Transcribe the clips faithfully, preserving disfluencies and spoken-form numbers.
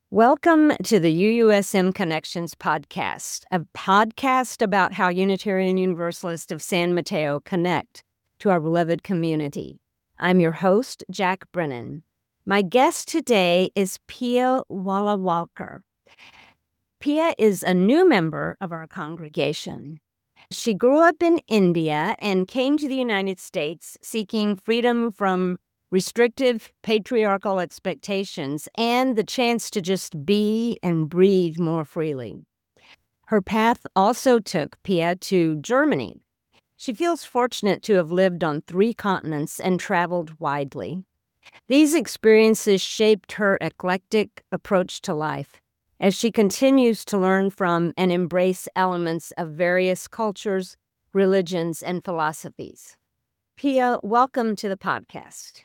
Welcome to the U U S M Connections podcast, a podcast about how Unitarian Universalists of San Mateo connect to our beloved community. I'm your host, Jack Brennan. My guest today is Pia Wallawalker. Pia is a new member of our congregation. She grew up in India and came to the United States seeking freedom from restrictive patriarchal expectations and the chance to just be and breathe more freely. Her path also took Pia to Germany. She feels fortunate to have lived on three continents and traveled widely. These experiences shaped her eclectic approach to life as she continues to learn from and embrace elements of various cultures, religions, and philosophies. Pia, welcome to the podcast.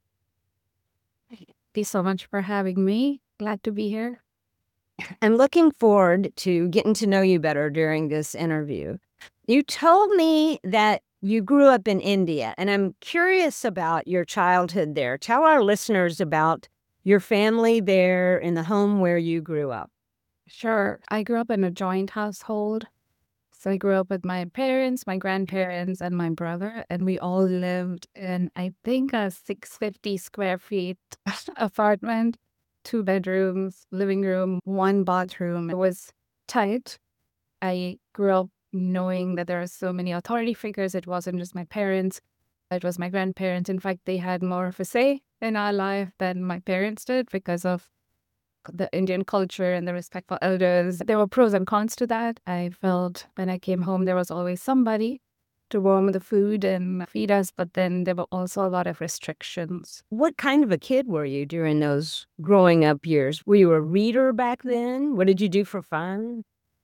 Thank you so much for having me. Glad to be here. I'm looking forward to getting to know you better during this interview. You told me that you grew up in India, and I'm curious about your childhood there. Tell our listeners about your family there in the home where you grew up. Sure. I grew up in a joint household. So I grew up with my parents, my grandparents, and my brother, and we all lived in, I think, a six hundred fifty square feet apartment, two bedrooms, living room, one bathroom. It was tight. I grew up knowing that there are so many authority figures. It wasn't just my parents, it was my grandparents. In fact, they had more of a say in our life than my parents did because of the Indian culture and the respect for elders. There were pros and cons to that. I felt when I came home, there was always somebody to warm the food and feed us, but then there were also a lot of restrictions. What kind of a kid were you during those growing up years? Were you a reader back then? What did you do for fun?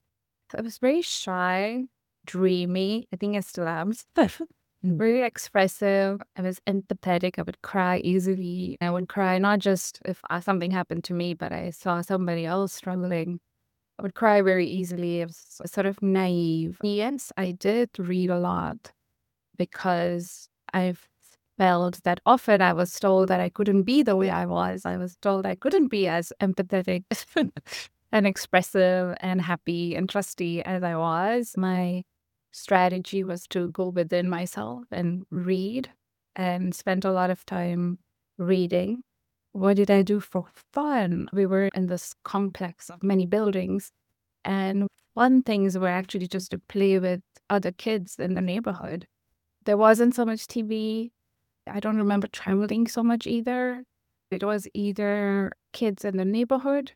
I was very shy, dreamy. I think I still am. Very expressive. I was empathetic. I would cry easily. I would cry not just if uh, something happened to me, but I saw somebody else struggling. I would cry very easily. I was sort of naive. Yes, I did read a lot because I felt that often I was told that I couldn't be the way I was. I was told I couldn't be as empathetic and expressive and happy and trusty as I was. My strategy was to go within myself and read and spent a lot of time reading. What did I do for fun? We were in this complex of many buildings, and fun things were actually just to play with other kids in the neighborhood. There wasn't so much T V. I don't remember traveling so much either. It was either kids in the neighborhood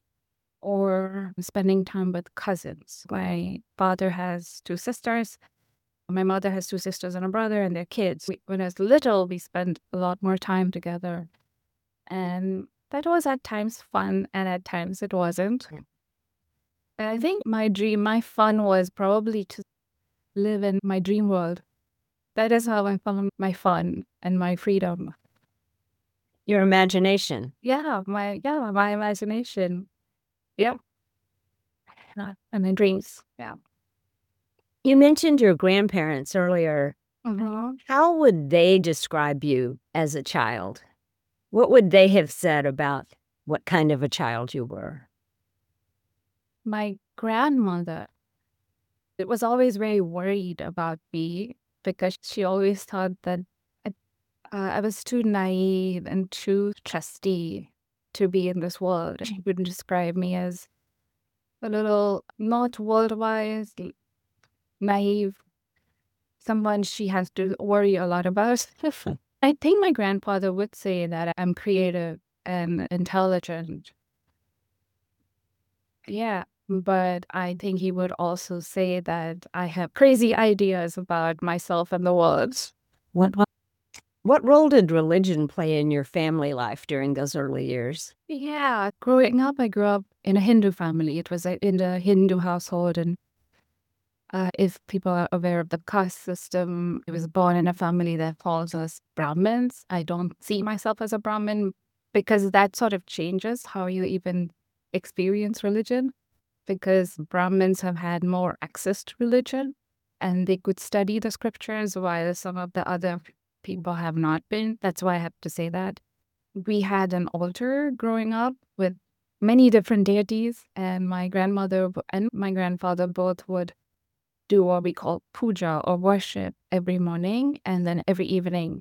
or spending time with cousins. My father has two sisters. My mother has two sisters and a brother and their kids. We, when I was little, we spent a lot more time together. And that was at times fun, and at times it wasn't. And I think my dream, my fun was probably to live in my dream world. That is how I found my fun and my freedom. Your imagination. Yeah, my yeah, my imagination. Yep. And my dreams. Yeah. You mentioned your grandparents earlier. Mm-hmm. How would they describe you as a child? What would they have said about what kind of a child you were? My grandmother was always very worried about me because she always thought that I, uh, I was too naive and too trusty to be in this world. She would describe me as a little not world-wise, naive, someone she has to worry a lot about. I think my grandfather would say that I'm creative and intelligent. Yeah, but I think he would also say that I have crazy ideas about myself and the world. What, what, what role did religion play in your family life during those early years? Yeah, growing up, I grew up in a Hindu family. It was a, in a Hindu household, and uh, if people are aware of the caste system, I was born in a family that calls us Brahmins. I don't see myself as a Brahmin because that sort of changes how you even experience religion, because Brahmins have had more access to religion and they could study the scriptures while some of the other people have not been. That's why I have to say that. We had an altar growing up with many different deities, and my grandmother and my grandfather both would do what we call puja or worship every morning and then every evening.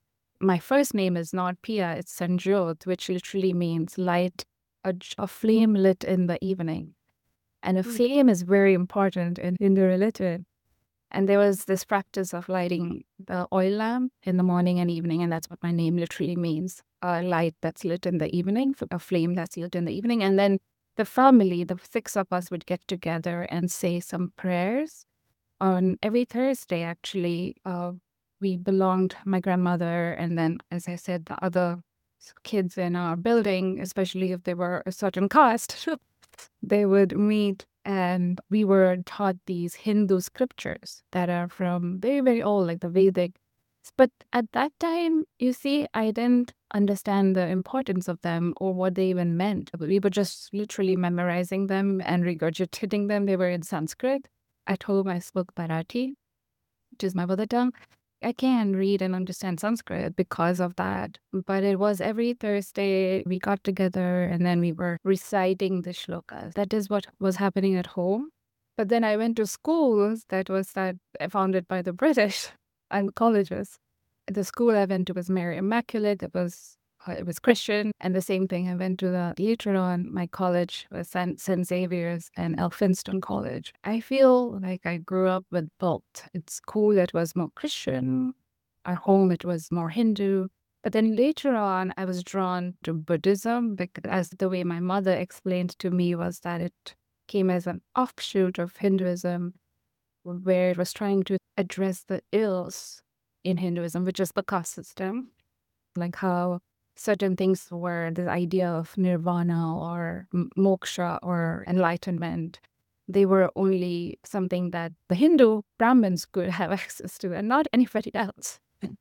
My first name is not Pia, it's Sanjot, which literally means light, a, a flame lit in the evening. And a flame is very important in Hindu religion. And there was this practice of lighting the oil lamp in the morning and evening, and that's what my name literally means. A light that's lit in the evening, a flame that's lit in the evening. And then the family, the six of us would get together and say some prayers. On every Thursday, actually, uh, we belonged, my grandmother, and then, as I said, the other kids in our building, especially if they were a certain caste, they would meet, and we were taught these Hindu scriptures that are from very, very old, like the Vedic. But at that time, you see, I didn't understand the importance of them or what they even meant. We were just literally memorizing them and regurgitating them. They were in Sanskrit. At home, I spoke Marathi, which is my mother tongue. I can read and understand Sanskrit because of that. But it was every Thursday we got together and then we were reciting the shlokas. That is what was happening at home. But then I went to schools that was that founded by the British and colleges. The school I went to was Mary Immaculate. It was it was Christian. And the same thing, I went to the later on, my college was Saint Xavier's and Elphinstone College. I feel like I grew up with both. At school, it was more Christian. At home, it was more Hindu. But then later on, I was drawn to Buddhism because as the way my mother explained to me was that it came as an offshoot of Hinduism, where it was trying to address the ills in Hinduism, which is the caste system, like how certain things were the idea of nirvana or moksha or enlightenment. They were only something that the Hindu Brahmins could have access to and not anybody else.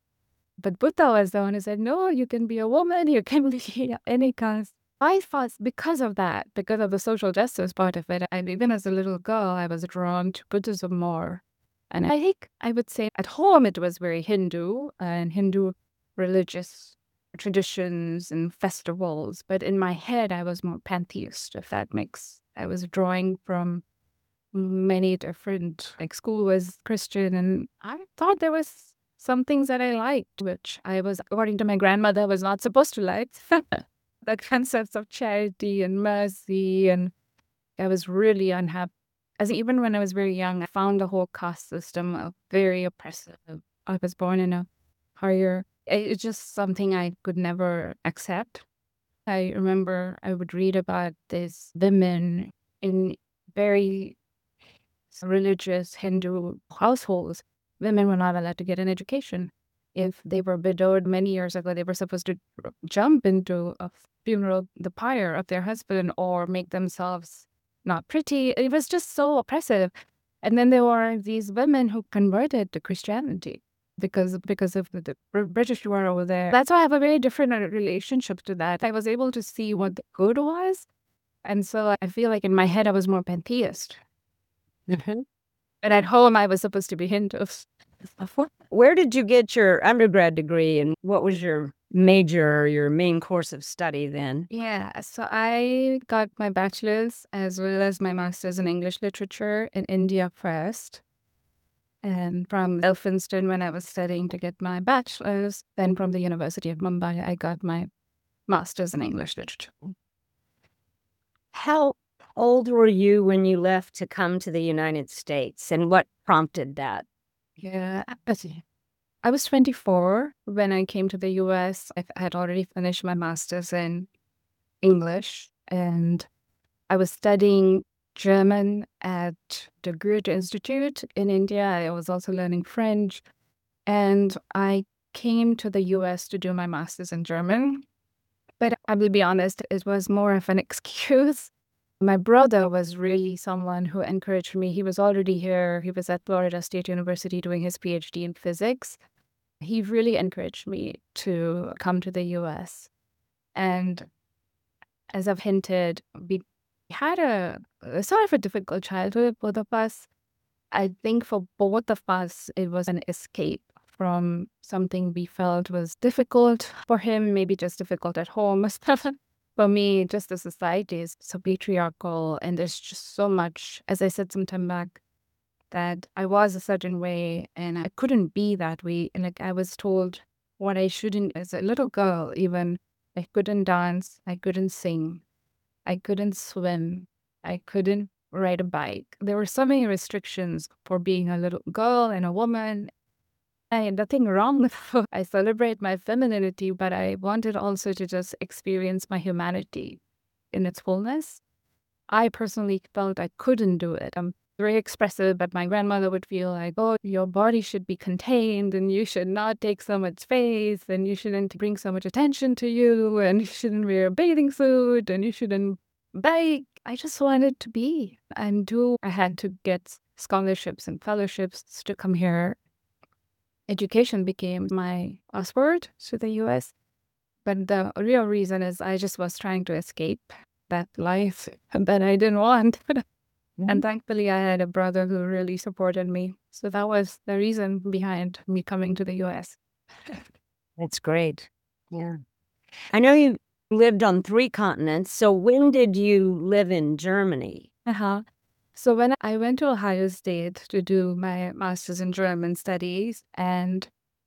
But Buddha was the one who said, no, you can be a woman, you can be any caste. I thought because of that, because of the social justice part of it, and even as a little girl, I was drawn to Buddhism more. And I think I would say at home it was very Hindu and Hindu religious traditions and festivals, but in my head I was more pantheist, if that makes. I was drawing from many different, like school was Christian, and I thought there was some things that I liked, which I was, according to my grandmother, was not supposed to like. The concepts of charity and mercy, and I was really unhappy. As even when I was very young, I found the whole caste system very oppressive. I was born in a higher. It's just something I could never accept. I remember I would read about these women in very religious Hindu households. Women were not allowed to get an education. If they were widowed many years ago, they were supposed to jump into a funeral, the pyre of their husband, or make themselves not pretty. It was just so oppressive. And then there were these women who converted to Christianity because because of the, the British war over there. That's why I have a very different relationship to that. I was able to see what the good was. And so I feel like in my head, I was more pantheist. Mm-hmm. And at home, I was supposed to be Hindu. Where did you get your undergrad degree, and what was your major or your main course of study then? Yeah, so I got my bachelor's as well as my master's in English literature in India first. And from Elphinstone, when I was studying to get my bachelor's, then from the University of Mumbai, I got my master's in English literature. How old were you when you left to come to the United States, and what prompted that? Yeah, I was twenty-four when I came to the U S. I had already finished my master's in English, and I was studying German at the Goethe Institute in India. I was also learning French, and I came to the U S to do my master's in German. But I will be honest, it was more of an excuse. My brother was really someone who encouraged me. He was already here. He was at Florida State University doing his PhD in physics. He really encouraged me to come to the U S. And as I've hinted, we had a, a sort of a difficult childhood, both of us. I think for both of us, it was an escape from something we felt was difficult for him, maybe just difficult at home. For me, just the society is so patriarchal, and there's just so much, as I said some time back, that I was a certain way and I couldn't be that way. And like I was told what I shouldn't as a little girl, even I couldn't dance, I couldn't sing, I couldn't swim, I couldn't ride a bike. There were so many restrictions for being a little girl and a woman. I had nothing wrong with it. I celebrate my femininity, but I wanted also to just experience my humanity in its fullness. I personally felt I couldn't do it. I'm very expressive, but my grandmother would feel like, oh, your body should be contained and you should not take so much space and you shouldn't bring so much attention to you and you shouldn't wear a bathing suit and you shouldn't bike. I just wanted to be and do. I had to get scholarships and fellowships to come here. Education became my passport to the U S. But the real reason is I just was trying to escape that life that I didn't want. Mm-hmm. And thankfully, I had a brother who really supported me. So that was the reason behind me coming to the U S. That's great. Yeah. I know you lived on three continents. So when did you live in Germany? Uh-huh. So when I went to Ohio State to do my master's in German studies, and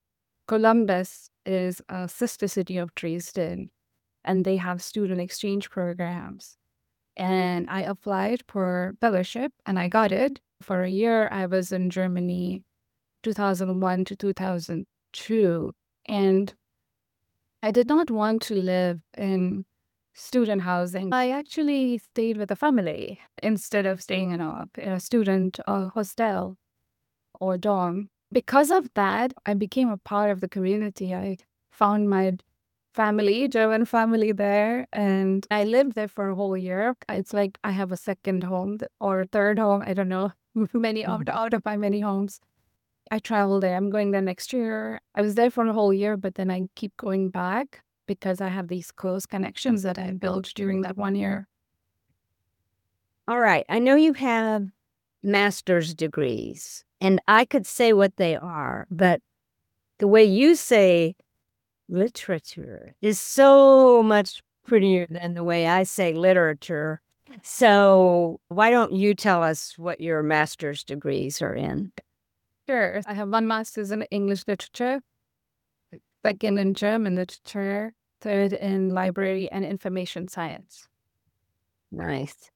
Columbus is a sister city of Dresden, and they have student exchange programs. And I applied for fellowship and I got it. For a year, I was in Germany, two thousand one to two thousand two. And I did not want to live in student housing. I actually stayed with a family instead of staying in a, in a student uh, hostel or dorm. Because of that, I became a part of the community. I found my family, German family there, and I lived there for a whole year. It's like I have a second home or a third home. I don't know, many out, out of my many homes. I travel there. I'm going there next year. I was there for a whole year, but then I keep going back because I have these close connections that I built during that one year. All right. I know you have master's degrees, and I could say what they are, but the way you say literature is so much prettier than the way I say literature. So why don't you tell us what your master's degrees are in? Sure. I have one master's in English literature, second in German literature, third in library and information science. Nice.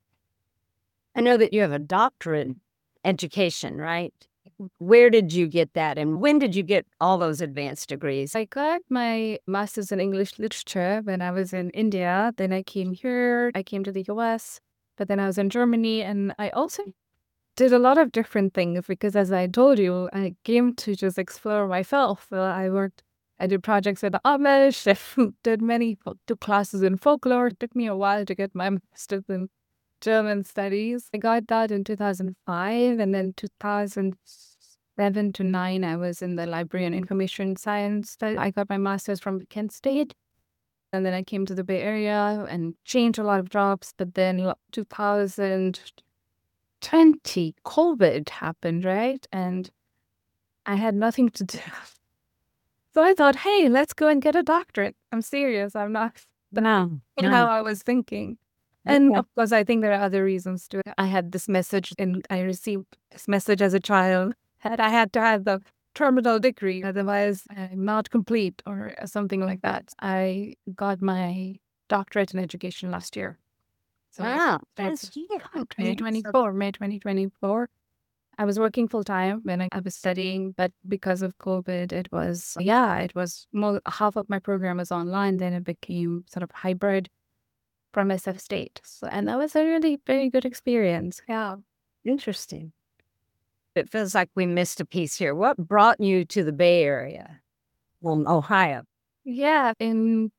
I know that you have a doctorate in education, right? Where did you get that? And when did you get all those advanced degrees? I got my master's in English literature when I was in India. Then I came here. I came to the U S, but then I was in Germany. And I also did a lot of different things because, as I told you, I came to just explore myself. So I worked, I did projects with the Amish, I did many, took classes in folklore. It took me a while to get my master's in German studies. I got that in two thousand five, and then two thousand seven to nine, I was in the library and information science. I got my master's from Kent State, and then I came to the Bay Area and changed a lot of jobs. But then two thousand twenty, COVID happened, right? And I had nothing to do. So I thought, hey, let's go and get a doctorate. I'm serious. I'm not. No, No. How I was thinking. And of course, I think there are other reasons too. I had this message, and I received this message as a child that I had to have the terminal degree, otherwise I'm not complete or something like that. I got my doctorate in education last year. So wow, that's twenty twenty-four, May twenty twenty-four. I was working full time when I, I was studying, but because of COVID, it was, yeah, it was more, half of my program was online. Then it became sort of hybrid from S F State. So, and that was a really very good experience. Yeah. Interesting. It feels like we missed a piece here. What brought you to the Bay Area? Well, Ohio. Yeah. In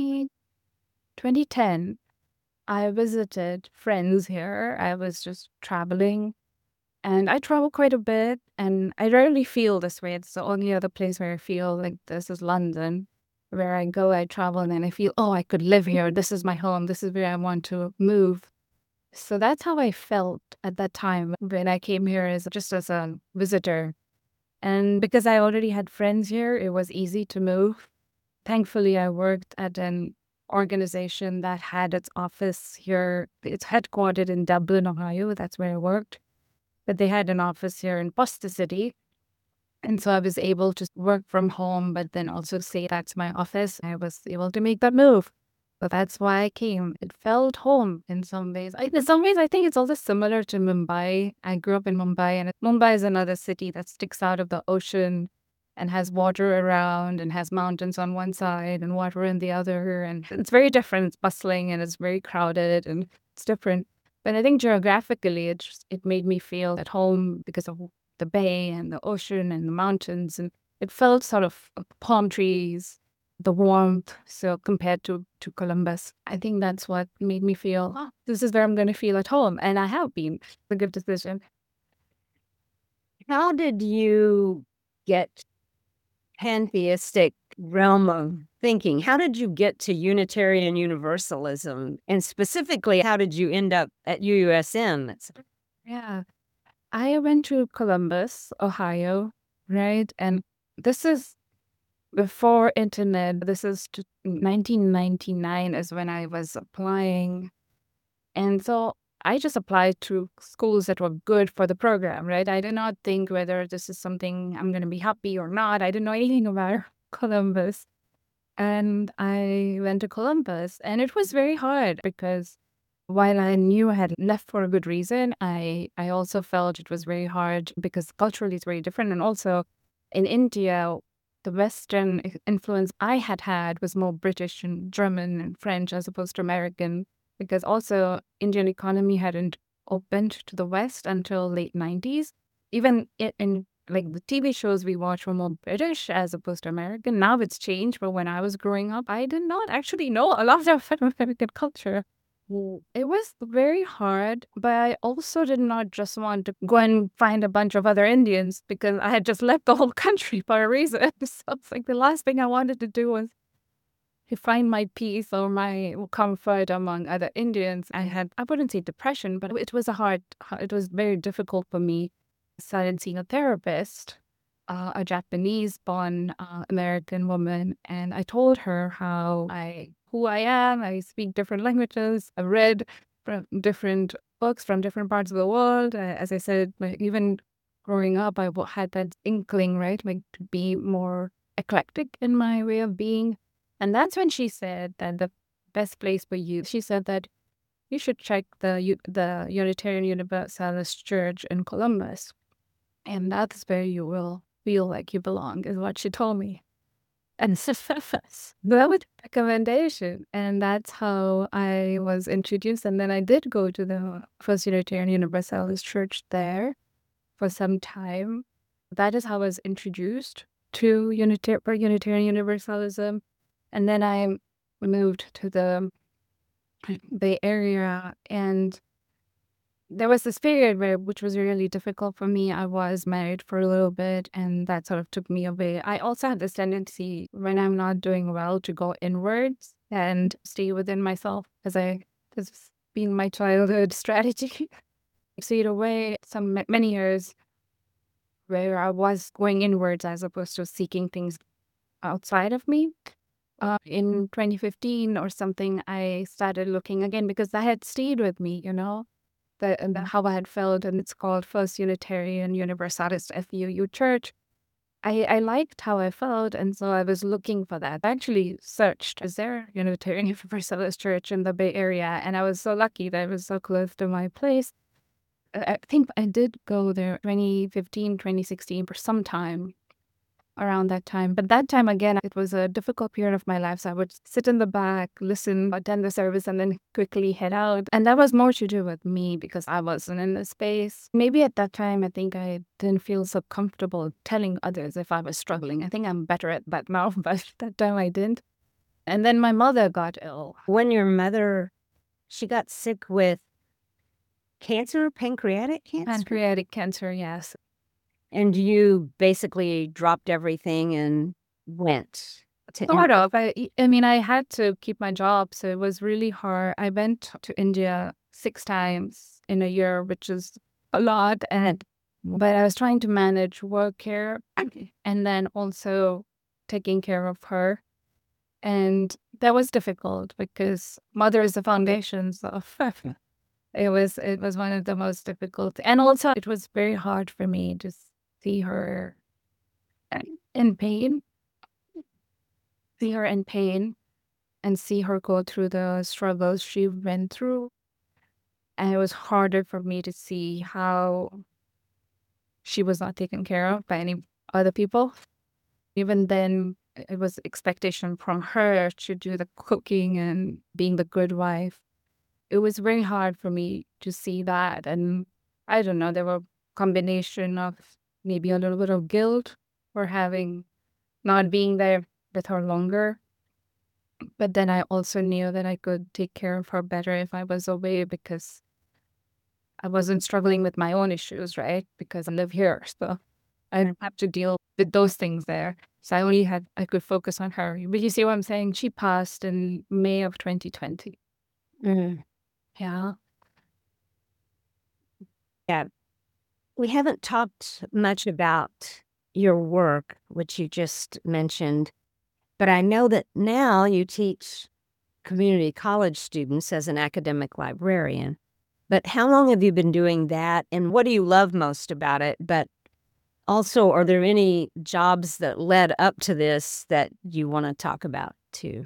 twenty ten, I visited friends here. I was just traveling, and I travel quite a bit, and I rarely feel this way. It's the only other place where I feel like this is London. Where I go, I travel, and then I feel, oh, I could live here. This is my home. This is where I want to move. So that's how I felt at that time when I came here as just as a visitor. And because I already had friends here, it was easy to move. Thankfully, I worked at an organization that had its office here. It's headquartered in Dublin, Ohio. That's where I worked. But they had an office here in Boston City. And so I was able to work from home, but then also say that's my office. I was able to make that move. So that's why I came. It felt home in some ways. I, in some ways, I think it's also similar to Mumbai. I grew up in Mumbai, and Mumbai is another city that sticks out of the ocean and has water around and has mountains on one side and water in the other. And it's very different. It's bustling and it's very crowded and it's different. But I think geographically, it just, it made me feel at home because of the bay and the ocean and the mountains. And it felt sort of palm trees, the warmth. So compared to, to Columbus, I think that's what made me feel, oh, this is where I'm going to feel at home. And I have been. It's a good decision. How did you get pantheistic realm of thinking? How did you get to Unitarian Universalism? And specifically, how did you end up at U U S M? Yeah. I went to Columbus, Ohio, right? And this is before internet. This is nineteen ninety-nine is when I was applying. And so I just applied to schools that were good for the program, right? I did not think whether this is something I'm going to be happy or not. I didn't know anything about Columbus. And I went to Columbus, and it was very hard because while I knew I had left for a good reason, I, I also felt it was very hard because culturally it's very different. And also in India, the Western influence I had had was more British and German and French as opposed to American, because also Indian economy hadn't opened to the West until late nineties. Even in, in like the T V shows we watch were more British as opposed to American. Now it's changed, but when I was growing up, I did not actually know a lot of American culture. It was very hard, but I also did not just want to go and find a bunch of other Indians because I had just left the whole country for a reason. So it's like the last thing I wanted to do was to find my peace or my comfort among other Indians. I had, I wouldn't say depression, but it was a hard, it was very difficult for me. I started seeing a therapist, uh, a Japanese-born uh, American woman, and I told her how I who I am. I speak different languages. I've read from different books from different parts of the world. Uh, as I said, like, even growing up, I had that inkling, right, like to be more eclectic in my way of being. And that's when she said that the best place for you, she said that you should check the the Unitarian Universalist Church in Columbus. And that's where you will feel like you belong, is what she told me. And that was a recommendation. And that's how I was introduced. And then I did go to the First Unitarian Universalist Church there for some time. That is how I was introduced to Unitar- Unitarian Universalism. And then I moved to the Bay Area, and there was this period where, which was really difficult for me. I was married for a little bit, and that sort of took me away. I also had this tendency when I'm not doing well to go inwards and stay within myself, as I has been my childhood strategy. Stayed away some many years where I was going inwards as opposed to seeking things outside of me. Uh, in twenty fifteen or something, I started looking again because that had stayed with me, you know. The, the, how I had felt, and it's called First Unitarian Universalist F U U Church. I, I liked how I felt, and so I was looking for that. I actually searched, is there a Unitarian Universalist Church in the Bay Area? And I was so lucky that it was so close to my place. I think I did go there twenty fifteen, twenty sixteen for some time. Around that time. But that time, again, it was a difficult period of my life. So I would sit in the back, listen, attend the service, and then quickly head out. And that was more to do with me because I wasn't in the space. Maybe at that time, I think I didn't feel so comfortable telling others if I was struggling. I think I'm better at that now, but that time I didn't. And then my mother got ill. When your mother, she got sick with cancer, pancreatic cancer? Pancreatic cancer, yes. And you basically dropped everything and went to Sort of. I, I mean, I had to keep my job, so it was really hard. I went to India six times in a year, which is a lot. And but I was trying to manage work here and then also taking care of her. And that was difficult because mother is the foundation. So it was it was one of the most difficult. And also it was very hard for me to see her in pain, see her in pain and see her go through the struggles she went through. And it was harder for me to see how she was not taken care of by any other people. Even then, it was expectation from her to do the cooking and being the good wife. It was very hard for me to see that. And I don't know, there were a combination of maybe a little bit of guilt for having not being there with her longer. But then I also knew that I could take care of her better if I was away because I wasn't struggling with my own issues, right? Because I live here. So I don't have to deal with those things there. So I only had, I could focus on her. But you see what I'm saying? She passed in May of twenty twenty. Mm. Yeah. Yeah. We haven't talked much about your work, which you just mentioned, but I know that now you teach community college students as an academic librarian. But how long have you been doing that, and what do you love most about it? But also, are there any jobs that led up to this that you want to talk about too?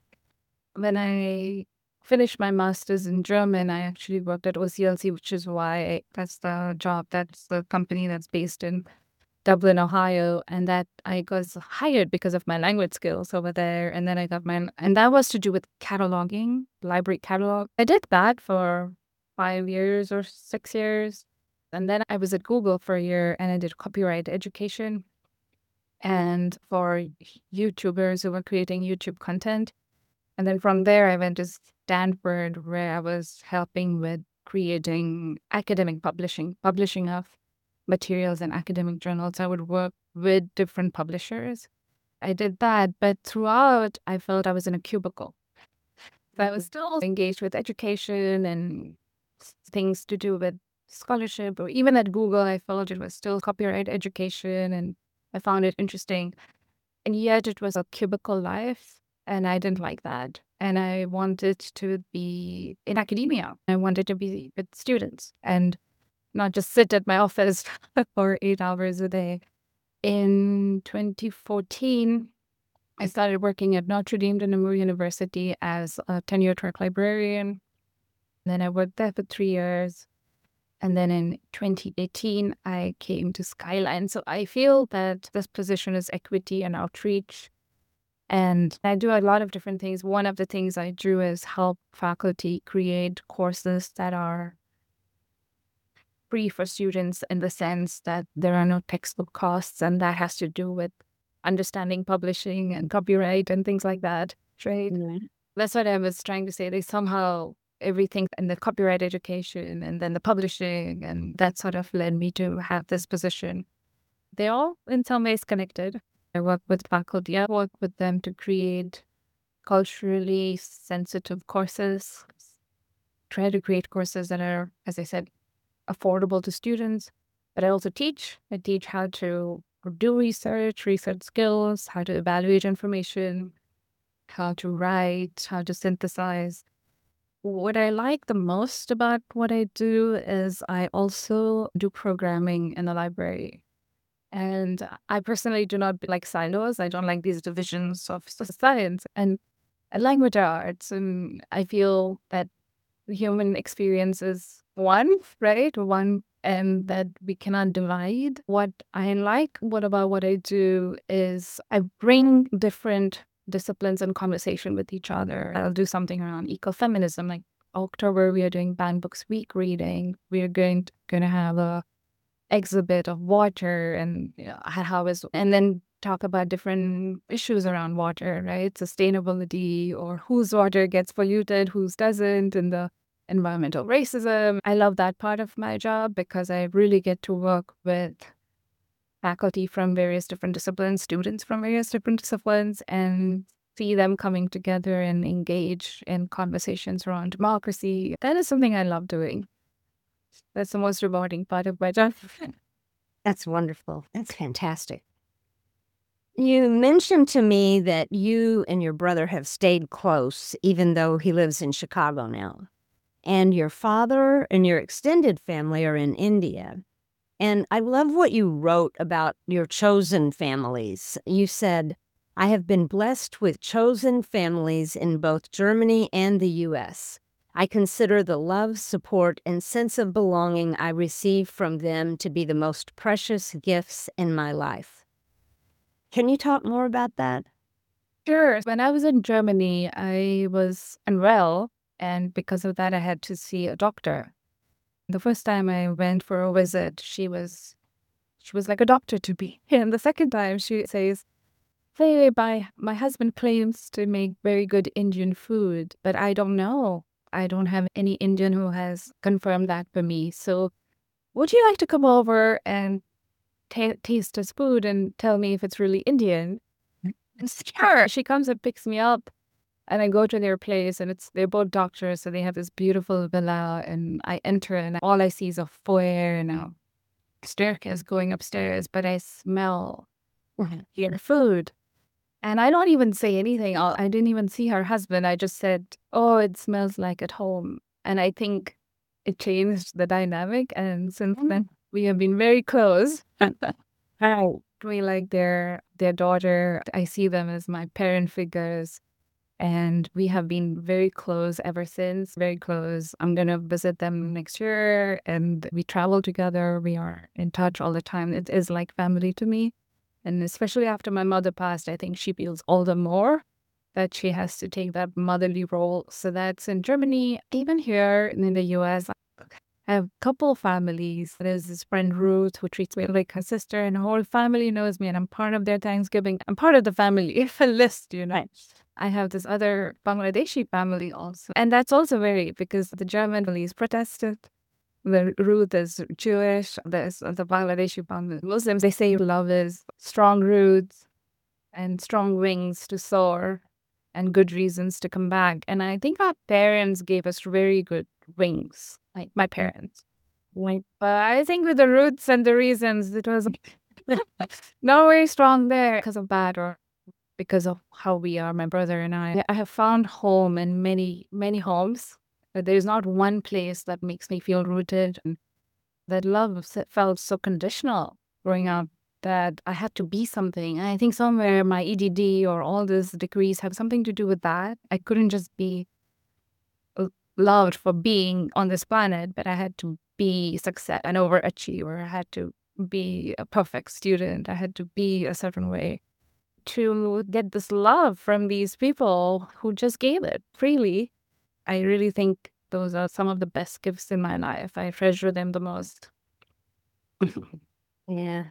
When I finished my master's in German, I actually worked at O C L C, which is why that's the job, that's the company that's based in Dublin, Ohio, and that I was hired because of my language skills over there. And then I got my, and that was to do with cataloging, library catalog. I did that for five years or six years. And then I was at Google for a year and I did copyright education and for YouTubers who were creating YouTube content. And then from there, I went to Stanford, where I was helping with creating academic publishing, publishing of materials in academic journals. I would work with different publishers. I did that, but throughout, I felt I was in a cubicle. So I was still engaged with education and things to do with scholarship, or even at Google, I felt it was still copyright education, and I found it interesting. And yet it was a cubicle life, and I didn't like that. And I wanted to be in academia. I wanted to be with students and not just sit at my office for eight hours a day. In twenty fourteen, I started working at Notre Dame de Namur University as a tenure track librarian. Then I worked there for three years. And then in twenty eighteen, I came to Skyline. So I feel that this position is equity and outreach. And I do a lot of different things. One of the things I do is help faculty create courses that are free for students in the sense that there are no textbook costs, and that has to do with understanding publishing and copyright and things like that, right? Mm-hmm. That's what I was trying to say. They somehow everything in the copyright education and then the publishing, and that sort of led me to have this position. They're all in some ways connected. I work with faculty. I work with them to create culturally sensitive courses, try to create courses that are, as I said, affordable to students. But I also teach. I teach how to do research, research skills, how to evaluate information, how to write, how to synthesize. What I like the most about what I do is I also do programming in the library. And I personally do not like silos. I don't like these divisions of science and language arts. And I feel that the human experience is one, right? One, and that we cannot divide. What I like what about what I do is I bring different disciplines in conversation with each other. I'll do something around ecofeminism, like October, we are doing Banned Books Week reading. We are going to, going to have a exhibit of water and you know, how is, and then talk about different issues around water, right? Sustainability, or whose water gets polluted, whose doesn't, and the environmental racism. I love that part of my job because I really get to work with faculty from various different disciplines, students from various different disciplines, and see them coming together and engage in conversations around democracy. That is something I love doing. That's the most rewarding part of my job. That's wonderful. That's fantastic. You mentioned to me that you and your brother have stayed close, even though he lives in Chicago now. And your father and your extended family are in India. And I love what you wrote about your chosen families. You said, I have been blessed with chosen families in both Germany and the U S. I consider the love, support, and sense of belonging I receive from them to be the most precious gifts in my life. Can you talk more about that? Sure. When I was in Germany, I was unwell, and because of that, I had to see a doctor. The first time I went for a visit, she was she was like a doctor to me. And the second time, she says, "Hey, my my husband claims to make very good Indian food, but I don't know. I don't have any Indian who has confirmed that for me. So, would you like to come over and ta taste his food and tell me if it's really Indian?" And sure, she comes and picks me up, and I go to their place, and it's they're both doctors, so they have this beautiful villa, and I enter, and all I see is a foyer and a staircase going upstairs, but I smell your food. And I don't even say anything. I I didn't even see her husband. I just said, "Oh, it smells like at home." And I think it changed the dynamic. And since then, we have been very close. How? We like their their daughter. I see them as my parent figures. And we have been very close ever since, very close. I'm going to visit them next year, and we travel together. We are in touch all the time. It is like family to me. And especially after my mother passed, I think she feels all the more that she has to take that motherly role. So that's in Germany. Even here in the U S, I have a couple of families. There's this friend Ruth who treats me like her sister, and her whole family knows me, and I'm part of their Thanksgiving. I'm part of the family list, you know. Right. I have this other Bangladeshi family also. And that's also very, because the German family is Protestant. The Ruth is Jewish. There's the Bangladeshi family Muslims. They say love is strong roots and strong wings to soar and good reasons to come back. And I think our parents gave us very good wings, like my parents. Wait. But I think with the roots and the reasons, it was not very strong there because of that, or because of how we are, my brother and I. I have found home in many, many homes. But there's not one place that makes me feel rooted. And that love s- felt so conditional growing up, that I had to be something. And I think somewhere my E D D or all these degrees have something to do with that. I couldn't just be l- loved for being on this planet, but I had to be success, an overachiever. I had to be a perfect student. I had to be a certain way to get this love from these people who just gave it freely. I really think those are some of the best gifts in my life. I treasure them the most. Yeah.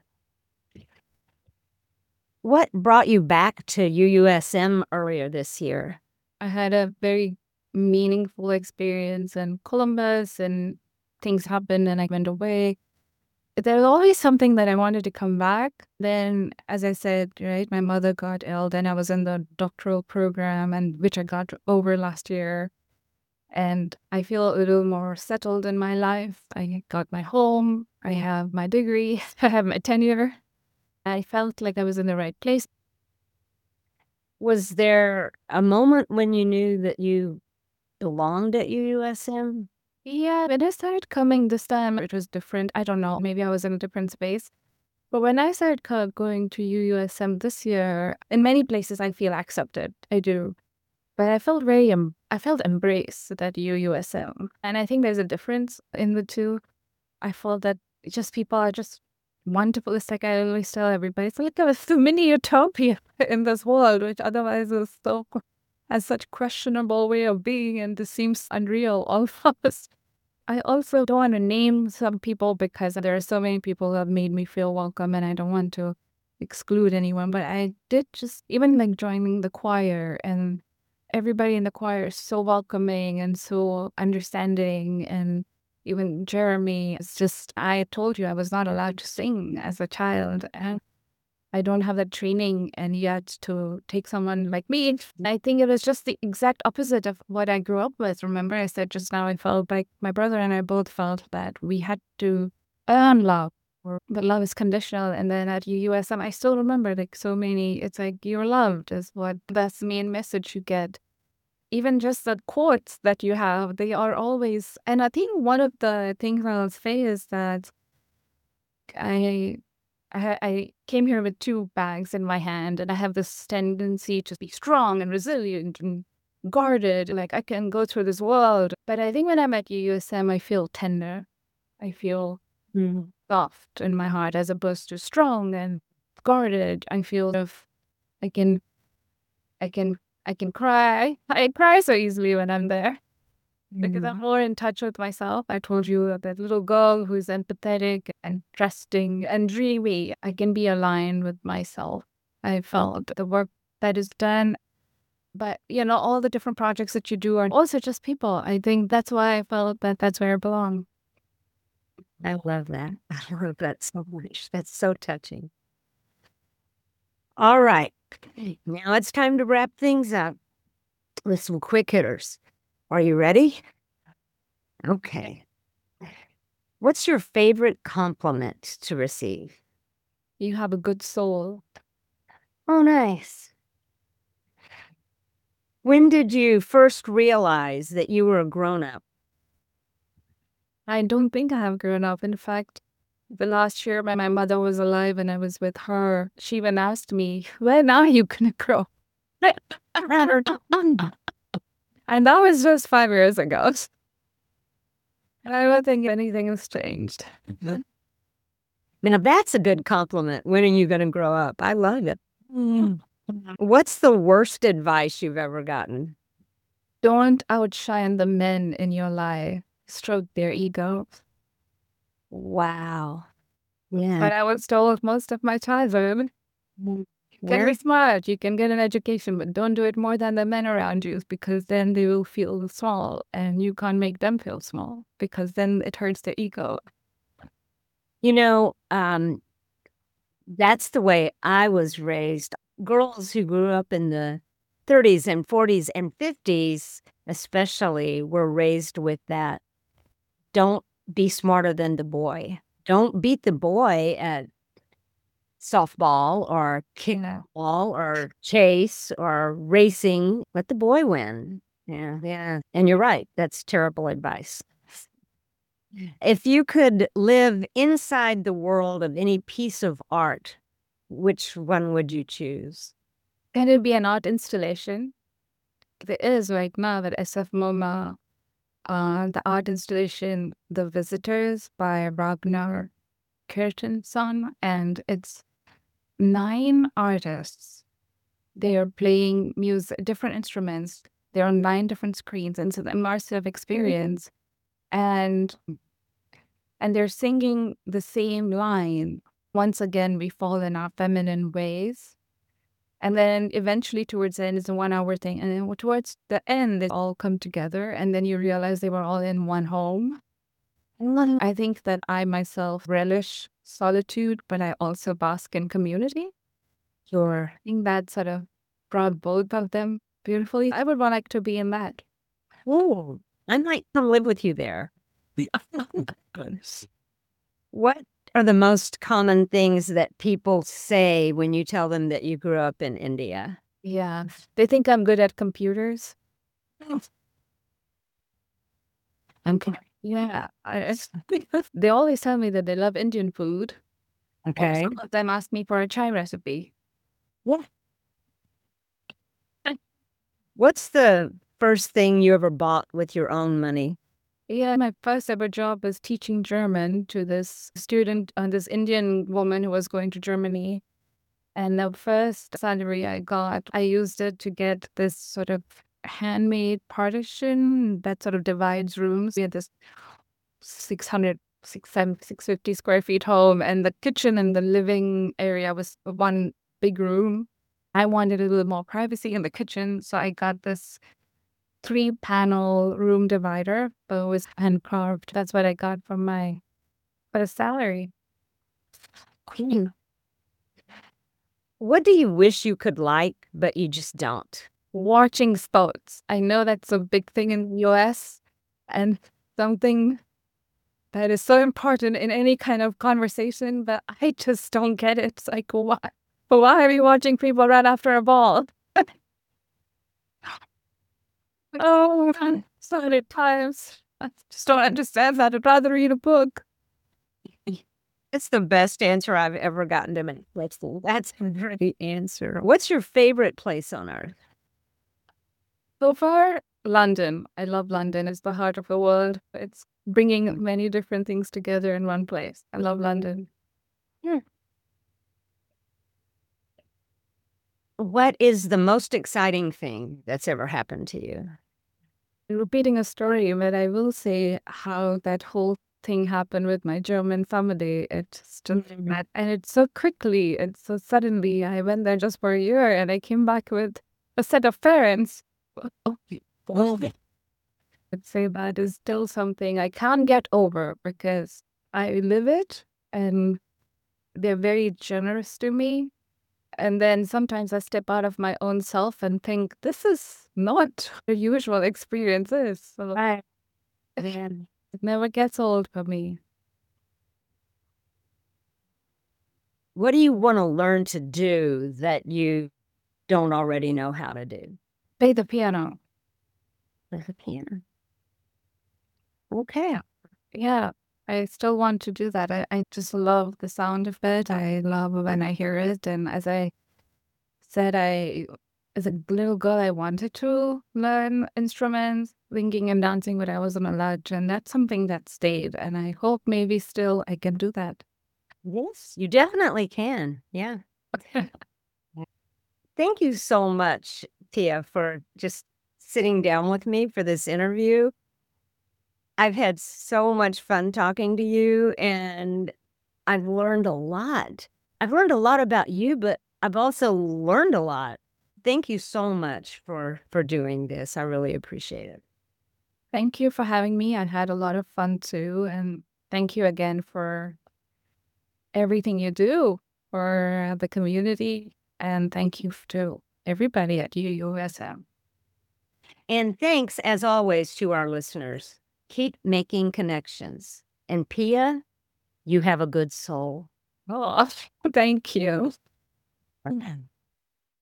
What brought you back to U U S M earlier this year? I had a very meaningful experience in Columbus, and things happened and I went away. There's always something that I wanted to come back. Then, as I said, right, my mother got ill. Then I was in the doctoral program, and which I got over last year. And I feel a little more settled in my life. I got my home. I have my degree. I have my tenure. I felt like I was in the right place. Was there a moment when you knew that you belonged at U U S M? Yeah, when I started coming this time, it was different. I don't know. Maybe I was in a different space. But when I started co- going to U U S M this year, in many places I feel accepted. I do. But I felt very, em- I felt embraced at U U S M. And I think there's a difference in the two. I felt that just people are just wonderful. It's like I always tell everybody, it's like a mini utopia in this world, which otherwise is so, has such questionable way of being, and this seems unreal almost. I also don't want to name some people because there are so many people who have made me feel welcome, and I don't want to exclude anyone. But I did just, even like joining the choir, and everybody in the choir is so welcoming and so understanding. And even Jeremy, it's just, I told you I was not allowed to sing as a child. And I don't have that training, and yet to take someone like me, I think it was just the exact opposite of what I grew up with. Remember, I said just now, I felt like my brother and I both felt that we had to earn love. or the love is conditional. And then at U S M, I still remember like so many, it's like you're loved is what that's the main message you get. Even just the quotes that you have, they are always, and I think one of the things I'll say is that I, I, I came here with two bags in my hand, and I have this tendency to be strong and resilient and guarded, like I can go through this world. But I think when I'm at U S M, I feel tender. I feel Mhm. soft in my heart as opposed to strong and guarded. I feel of I can, I can, I can cry. I cry so easily when I'm there because I'm Mhm. more in touch with myself. I told you of that little girl who's empathetic and trusting and dreamy. I can be aligned with myself. I felt the work that is done. But, you know, all the different projects that you do are also just people. I think that's why I felt that that's where I belong. I love that. I love that so much. That's so touching. All right. Now it's time to wrap things up with some quick hitters. Are you ready? Okay. What's your favorite compliment to receive? You have a good soul. Oh, nice. When did you first realize that you were a grown-up? I don't think I have grown up. In fact, the last year my, my mother was alive and I was with her, she even asked me, when are you going to grow? And that was just five years ago. And I don't think anything has changed. Now, that's a good compliment. When are you going to grow up? I love it. What's the worst advice you've ever gotten? Don't outshine the men in your life. Stroke their ego. Wow. Yeah. But I was told most of my childhood, you can Where? be smart, you can get an education, but don't do it more than the men around you because then they will feel small and you can't make them feel small because then it hurts their ego. You know, um, that's the way I was raised. Girls who grew up in the thirties and forties and fifties, especially, were raised with that. Don't be smarter than the boy. Don't beat the boy at softball or Yeah. kickball or chase or racing. Let the boy win. Yeah, yeah. And you're right. That's terrible advice. If you could live inside the world of any piece of art, which one would you choose? Can it be an art installation? There is right now at S F MoMA, uh, the art installation, The Visitors by Ragnar Kjartansson, and it's nine artists. They are playing music, different instruments. They're on nine different screens, and it's an immersive experience. And and they're singing the same line. Once again, we fall in our feminine ways. And then eventually towards the end, it's a one hour thing. And then towards the end, they all come together. And then you realize they were all in one home. I think that I myself relish solitude, but I also bask in community. Sure. I think that sort of brought both of them beautifully. I would like to be in that. Oh, I might come live with you there. What are the most common things that people say when you tell them that you grew up in India? Yeah. They think I'm good at computers. Okay. Yeah. I, they always tell me that they love Indian food. Okay. Some of them ask me for a chai recipe. Yeah. What's the first thing you ever bought with your own money? Yeah, my first ever job was teaching German to this student, uh, this Indian woman who was going to Germany. And the first salary I got, I used it to get this sort of handmade partition that sort of divides rooms. We had this six hundred, six fifty square feet home, and the kitchen and the living area was one big room. I wanted a little more privacy in the kitchen, so I got this three panel room divider, but it was hand carved. That's what I got from my first salary. Queen. What do you wish you could like, but you just don't? Watching sports. I know that's a big thing in the U S and something that is so important in any kind of conversation, but I just don't get it. It's like, why? But why are we watching people run after a ball? Oh, man, so many times. I just don't understand that. I'd rather read a book. It's the best answer I've ever gotten to me. That's that's a great answer. What's your favorite place on earth? So far, London. I love London. It's the heart of the world. It's bringing many different things together in one place. I love London. What is the most exciting thing that's ever happened to you? Repeating a story, but I will say how that whole thing happened with my German family. It just met, and it's so quickly and so suddenly. I went there just for a year, and I came back with a set of parents. I'd say that is still something I can't get over because I live it, and they're very generous to me. And then sometimes I step out of my own self and think, this is not the usual experiences. So Right. it never gets old for me. What do you want to learn to do that you don't already know how to do? Play the piano. Play the piano. Okay. Yeah, I still want to do that. I, I just love the sound of it. I love when I hear it. And as I said, I, as a little girl, I wanted to learn instruments, singing and dancing, but I wasn't allowed. And that's something that stayed. And I hope maybe still I can do that. Yes, you definitely can. Yeah. Thank you so much, Tia, for just sitting down with me for this interview. I've had so much fun talking to you, and I've learned a lot. I've learned a lot about you, but I've also learned a lot. Thank you so much for for doing this. I really appreciate it. Thank you for having me. I had a lot of fun too. And thank you again for everything you do for the community. And thank you to everybody at U U S M. And thanks, as always, to our listeners. Keep making connections. And Pia, you have a good soul. Oh, thank you.